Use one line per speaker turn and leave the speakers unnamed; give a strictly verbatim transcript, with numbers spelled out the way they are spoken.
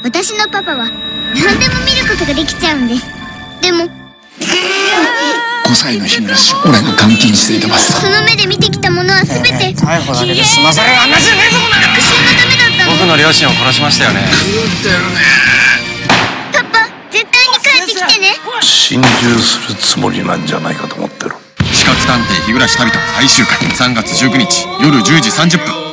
私のパパは何でも見ることができちゃうんです。でも
ごさいの日暮らし俺が監禁していてます。
その目で見てきたものは全て
逮捕だけで済まされる話じゃねえぞ。
復讐のためだったの。
僕の両親を殺しましたよね。
パパ、絶対に帰ってきてね。
心中するつもりなんじゃないかと思ってる。
視覚探偵日暮旅人最終回さんがつじゅうくにち夜じゅうじさんじゅっぷん。